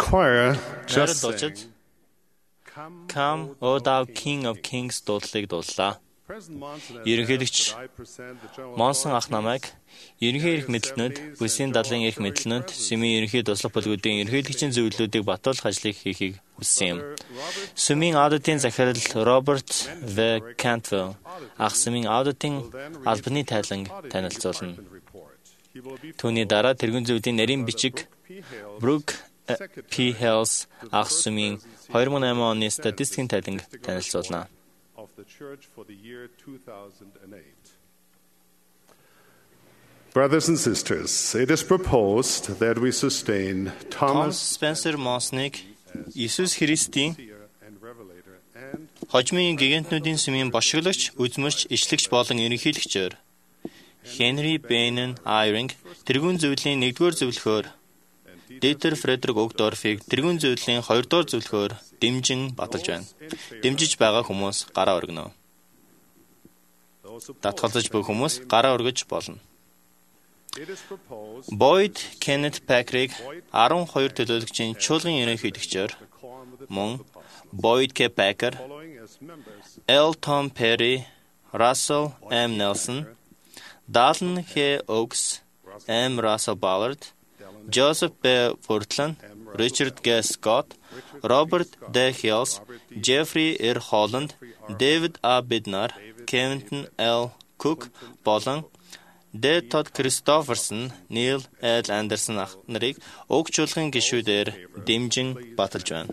choir just Найруулагчид sang, Come, O thou King of Kings дуудлыг дууллаа. Ерөнхийлөгч Монсон ах намайг ерөнхий эрх мэдэлтнүүд, бүсийн дадлын эрх мэдэлтнүүд, Сүмийн ерөнхий туслах бүлгүүдийн ерөнхийлөгчийн зөвлөлүүдийг батуулах ажлыг хийхийг хүссэн юм. Сүмийн аудитын захирал Роберт В. Cantwell ах Сүмийн аудитын албаны тайланг танилцуулна. Түүний дараа тэргүүн зөвлөлийн нарийн бичиг Brooke P. Hales ах Сүмийн 2008 оны статистикийн тайланг танилцуулна. of the church for the year 2008. Brothers and sisters, it is proposed that we sustain Томас Thomas Спенсер Монсныг Иесус Христийн Seer and Revelator and хожмын гигантнуудын сүмийн бошиглогч, үзмэрч, ишлэгч болон ерөнхийлөгчөөр Хенри Бэйнэн Айринг тэргүүн зөвлөлийн 1-р зөвлөхөөр Дитер Фредерик Огдорфыг тэргүүн зөвлөлийн 2-р зөвлөхөөр дэмжин баталж байна. Дэмжиж байгаа хүмүүс гараа өргөнө. Татгалзаж буй хүмүүс гараа өргөж болно. it is proposed Boyd Kenneth Patrick 12 төлөөлөгчийн чуулган ерөнхийлөгчөөр quorum with the мөн Boyd K. Packer, following as members L. Tom Perry, Russell M. Nelson, Dalton K. Oaks, M. Russell Ballard, Joseph B. Portland, Richard G. Scott, Robert D. Hills, Jeffrey R. Holland, David A. Bidnar, Kevin L. Cook болон D. Todd Christopherson, Neil L. Anderson ах нарыг уг чуулган гишүүдээр дэмжин баталж байна.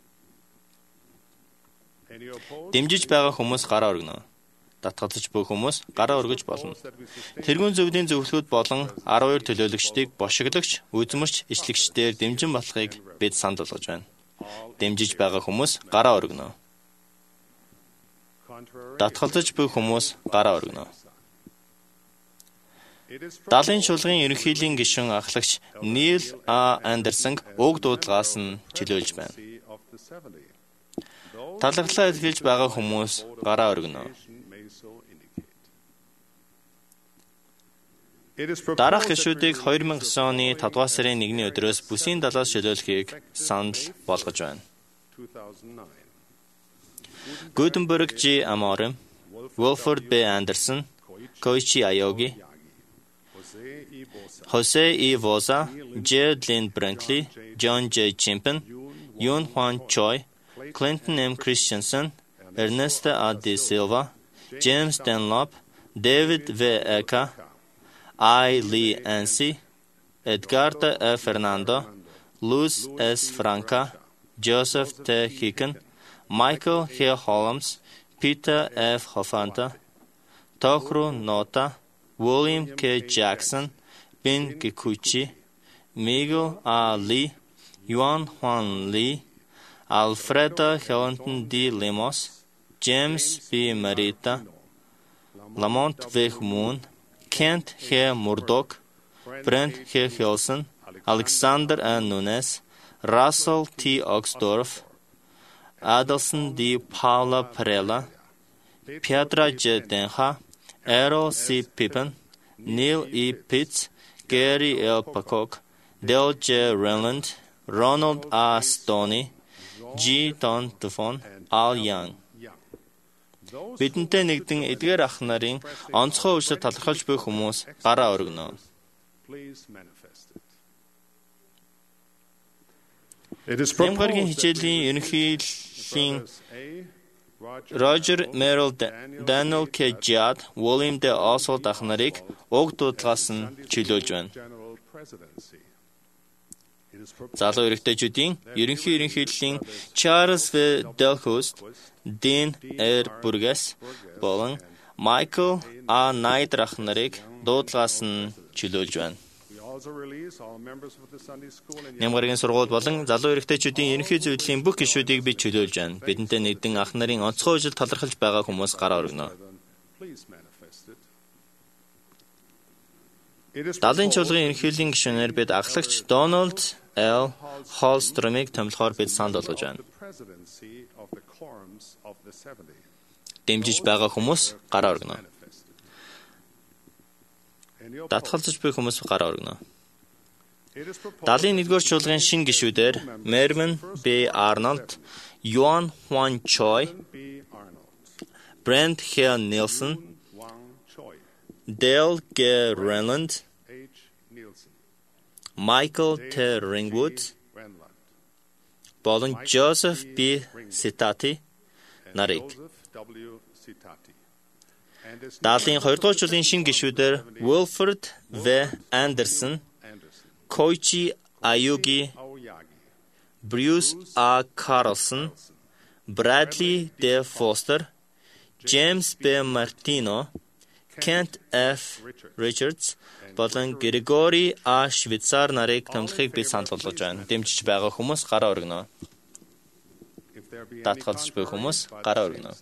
any opposed Дэмжиж байгаа хүмүүс гараа өргөнө. Татгалзаж буй хүмүүс гараа өргөж болно. Тэргүүн зөвлөлийн зөвлөхүүд болон 12 төлөөлөгчдийг бошиглогч, үзмэрч, ишлэгчдээр дэмжин баталахыг бид санд болгож байна. Дэмжиж байгаа хүмүүс гараа өргөнө. contrary Татгалзаж буй хүмүүс гараа өргөнө. it is Далайн чуулган ерөнхийллийн гишүүн ахлагч Neil A. Anderson уг дуудлагаас нь чөлөөлж байна. proposed of the 70. Талархлаа илэрхийлж байгаа хүмүүс гараа өргөнө. May so indicate. It is Дараах proposed that гишүүдийг 2009 оны 5 дугаар сарын 1-ний өдрөөс бүсийн далаас чөлөөлөхийг санал болгож байна. 2009. Gutenberg G. Amorim, Wilford B. Anderson, Koichi Aogi, Jose E. Bosa, Jose E. Voza, J. Lynn Brinkley, John J. Chimpen, Yoon Hwan Choi, Clinton M. Christensen, Ernesto A. De Silva, James Dunlop, David V. Eka, I. Lee Ansi, Edgardo F. Fernando, Luz S. Franca, Joseph T. Hicken, Michael H. Holmes, Peter F. Hofanta, Tohru Nota, William K. Jackson, Ben Kikuchi, Miguel A. Lee, Yuan Huan Lee, Alfredo Hellington D. Lemos, James B. Marita, Lamont V. Moon, Kent H. Murdoch, Brent H. Hilson, Alexander N. Nunes, Russell T. Oxdorf, Adelson D. Paula Perella, Piedra J. Denha, Errol C. Pippen, Neil E. Pitts, Gary L. Pacock, Dale J. Renland, Ronald A. Stoney, G. Don Duffon, Al Young. Бидэнтэй нэгдэн эдгээр ах нарын онцгой үйлчлэл талархалж буй хүмүүс гараа өргөнө. please manifest it. It is proposed Нямгаргийн that хичээлийн ерөнхийллийн A. Roger Merrill, Daniel K. Judd, William D. Oswald ах нарыг уг дуудлагаас нь чөлөөлж байна. General Presidency. It is proposed Залуу эрэгтэйчүүдийн ерөнхийллийн Charles V. Delhurst, Dean R. Burgess болон Michael A. Snyder ах нарыг дуудлагаас нь чөлөөлж байна. we also release all members of the Sunday school and Нямгаргийн сургууль болон залуу эрэгтэйчүүдийн ерөнхий зөвлөлийн бүх гишүүдийг бид чөлөөлж байна. Бидэнтэй нэгдэн ах нарын онцгой үйл талархалж байгаа хүмүүс гараа өргөнө. please manifest it. It is Далайн proposed чуулган ерөнхийллийн гишүүнээр бид ахлагч Donald L. Hallstrom-ыг томилохоор бид санд болгож байна. the presidency of the quorums of the 70. Дэмжиж байгаа хүмүүс гараа өргөнө. Manifested. Any opposed? Татгалзаж буй хүмүүс гараа өргөнө. 71-р чуулгын шинэ гишүүдээр Mervyn B. Arnold, Yuan Huan Choi, Brent H. Nielsen, Dale G. Renland, Michael T. Ringwood, болон Joseph B. Sitati нарыг. 72-р чуулгын шинэ гишүүдээр Wilfred V. Anderson, Koichi Ayugi, Bruce A. Carlson, Bradley D. Foster, James B. Martino, Kent F. Richards, болон Григори А. Швейцар нарыг томилхийг би санал болгож байна. Дэмжиж байгаа хүмүүс гараа өргөнө. Татгалзаж буй хүмүүс гараа өргөнө.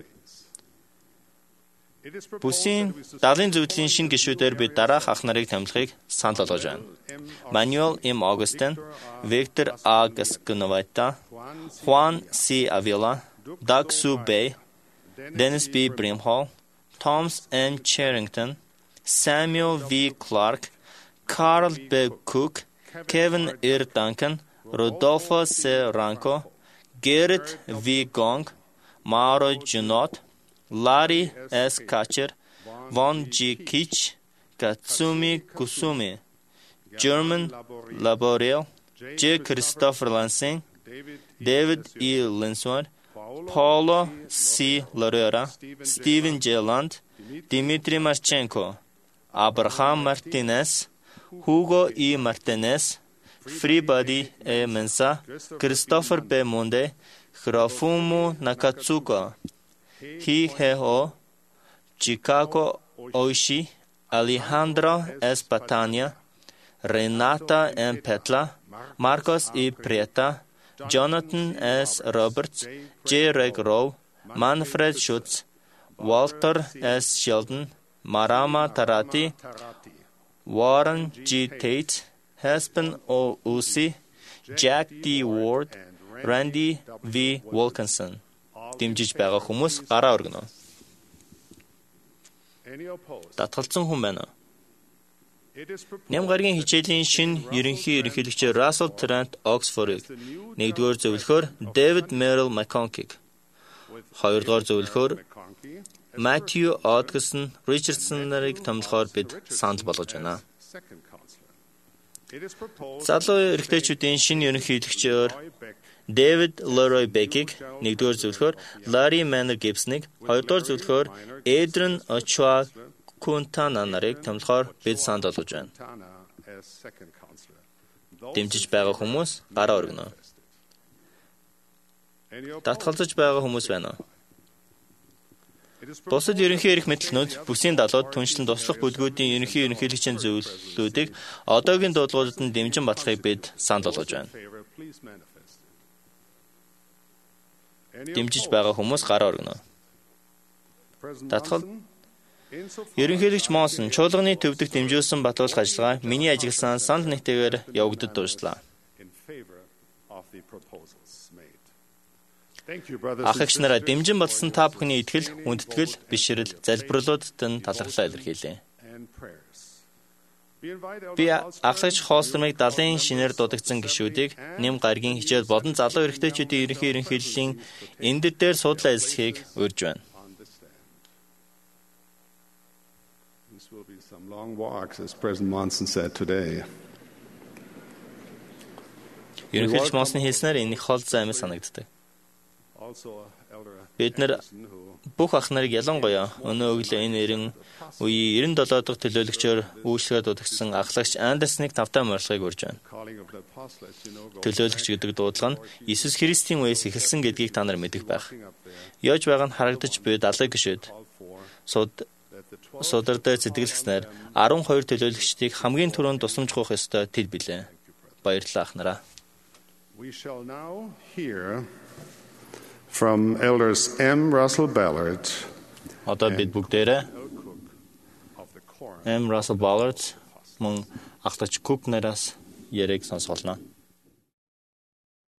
Бүсийн 70-ын зөвлөлийн шинэ гишүүдээр би дараах ах нарыг томилхийг санал болгож байна. Manuel M. Augustin, Victor A. Gasconovita, Juan C. Avila, Doug Sue Bay, Dennis B. Brimhall, Thomas N. Charrington, Samuel V. Clark, Carl B. Cook, Kevin R. Duncan, Rodolfo C. Ranco, Garrett V. Gong, Mauro Junot, Larry S. Kacher, Von G. Kitch, Katsumi Kusumi, German Laboreal, J. Christopher Lansing, David E. Linsward, Paulo C. Lorera, Stephen J. Land, Dmitry Marchenko, Abraham Martinez, Hugo E. Martinez, Freebody E. Mensa, Christopher B. Monde, Hirafumu Nakatsuka, Hiheo, Chicago Oishi, Alejandro S. Patania, Renata M. Petla, Marcos E. Prieta, Jonathan S. Roberts, J. Reg Rowe, Manfred Schutz, Walter S. Sheldon, Marama Tarati, Warren G. Tate, Hespen O. Usi, Jack D. Ward, Randy V. Wilkinson. Дэмжиж байгаа хүмүүс гараа өргөнө. Татгалзсан хүн байна уу? Ням гарагийн хичээлийн шинэ ерөнхийлөгчээр Russell Trent Oxford-ыг 1-р зөвлөхөөр David Merrill McConkie, 2-р зөвлөхөөр Matthew Odgson Richardson нарыг томилохоор бид санал болгож байна. Залуу эрэгтэйчүүдийн шинэ ерөнхийлөгчөөр David Leroy Beck-ийг 1-р зөвлөхөөр Larry Manner Gibson-ыг, 2-р зөвлөхөөр Adrian Ochoa Quintana нарыг томилохоор бид санал болгож байна. Дэмжиж байгаа хүмүүс гараа өргөнө. Татгалзаж байгаа хүмүүс байна уу? Бусад ерөнхий эрх мэдлэгнүүд бүсийн далууд түншлэн туслах бүлгүүдийн ерөнхийлөгчийн зөвлөлүүдийг одоогийн дуудлагуудад нь дэмжин батлахыг бид санал болгож байна. Дэмжиж байгаа хүмүүс гараа өргөнө. Татгал ерөнхийлөгч Монсон чуулганы төвдөгт дэмжүүлсэн батлуулах ажиллагаа миний ажигласан санал нэгтэйгээр явагдаж дуушлаа. Ах эгч нараа дэмжин батлсан та бүхний итгэл, хүндэтгэл, бишрэл, залбирлуудад нь талархлаа илэрхийлье. Би ахлагч Холстермыг 70-ын шинээр дуудагдсан гишүүдийг нэм гаргийн хичээл болон залуу эрэгтэйчүүдийн ерөнхийллийн эндэр дээр судлаа эзлэхийг урьж байна. Ерөнхийлөгч Монсны хэлснээр энэ их хол займ санагддаг. Бид нар бүх ах нарыг ялангуяа өнөө өглөө энэ 97 дахь төлөөлөгчөөр үйлчлэгээ дуудагдсан ахлагч Андерсныг тавтай морилгыг урьж байна. Төлөөлөгч гэдэг дуудлага нь Иесус Христийн үеэс эхэлсэн гэдгийг та нар мэдэх байх. Яаж байгаа нь харагдаж буй 70 гишүүд судар дээр зэтгэлгснээр 12 төлөөлөгчдийг хамгийн түрүүнд тусламж гуйх ёстой тэд билээ. Баярлалаа ах нараа. From elders M. Russell Ballard. Одоо бид бүгдээрээ M. Russell Ballard мөн ахлагч Cook нараас яриг сонсголно.